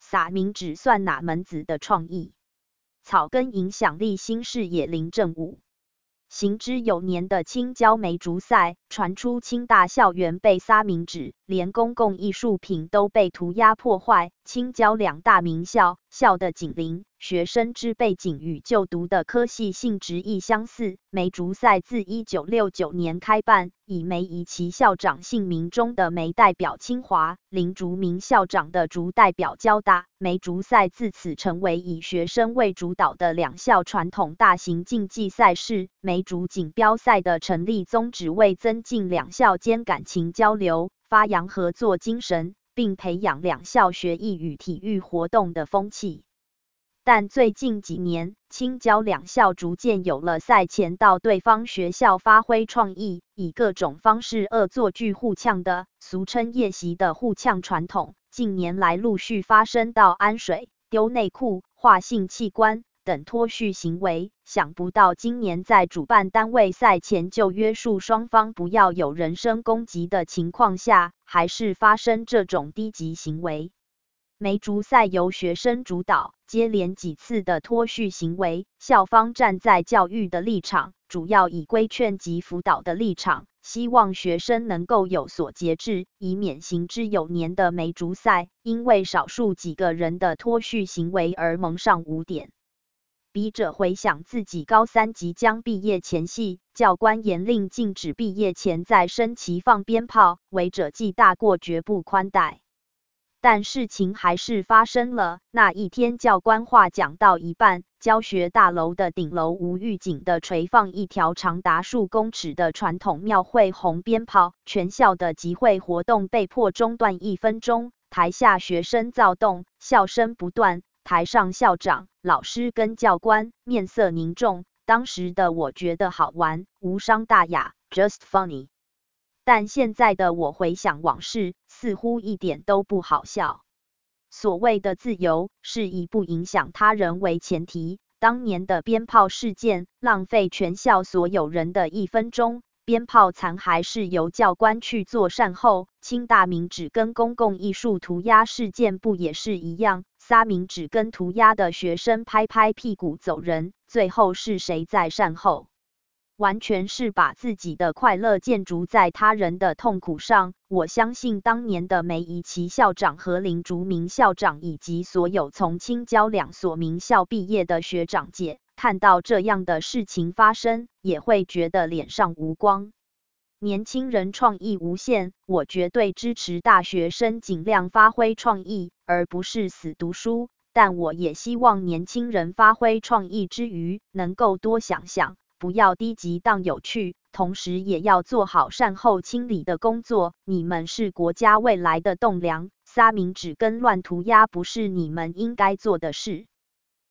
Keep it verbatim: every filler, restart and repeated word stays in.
撒明纸算哪门子的创意？草根影响力新视野林正武。行之有年的青椒梅竹赛，传出清大校园被撒明纸，连公共艺术品都被涂鸦破坏。青椒两大名校，校的紧邻，学生之背景与就读的科系性质亦相似。梅竹赛自一九六九年开办，以梅贻琦校长姓名中的梅代表清华，林竹明校长的竹代表交大。梅竹赛自此成为以学生为主导的两校传统大型竞技赛事。梅竹锦标赛的成立宗旨为增进两校间感情交流，发扬合作精神，并培养两校学艺与体育活动的风气。但最近几年，青椒两校逐渐有了赛前到对方学校发挥创意，以各种方式恶作剧互呛的，俗称夜袭的互呛传统，近年来陆续发生到安水、丢内裤、划性器官等脱序行为。想不到今年在主办单位赛前就约束双方不要有人身攻击的情况下，还是发生这种低级行为。梅竹赛由学生主导，接连几次的脱序行为，校方站在教育的立场，主要以规劝及辅导的立场，希望学生能够有所节制，以免行之有年的梅竹赛因为少数几个人的脱序行为而蒙上污点。笔者回想自己高三即将毕业前夕，教官严令禁止毕业前在升旗放鞭炮，违者记大过，绝不宽待。但事情还是发生了。那一天，教官话讲到一半，教学大楼的顶楼无预警的垂放一条长达数公尺的传统庙会红鞭炮，全校的集会活动被迫中断一分钟。台下学生躁动，笑声不断，台上校长、老师跟教官面色凝重。当时的我觉得好玩，无伤大雅 ，just funny。但现在的我回想往事，似乎一点都不好笑。所谓的自由，是以不影响他人为前提。当年的鞭炮事件，浪费全校所有人的一分钟，鞭炮残骸是由教官去做善后。清大明纸跟公共艺术涂鸦事件不也是一样？撒明纸跟涂鸦的学生拍拍屁股走人，最后是谁在善后？完全是把自己的快乐建筑在他人的痛苦上。我相信当年的梅贻琦校长和林竹明校长以及所有从青椒两所名校毕业的学长姐，看到这样的事情发生，也会觉得脸上无光。年轻人创意无限，我绝对支持大学生尽量发挥创意，而不是死读书。但我也希望年轻人发挥创意之余，能够多想想，不要低级当有趣，同时也要做好善后清理的工作。你们是国家未来的栋梁，撒明纸跟乱涂鸦不是你们应该做的事。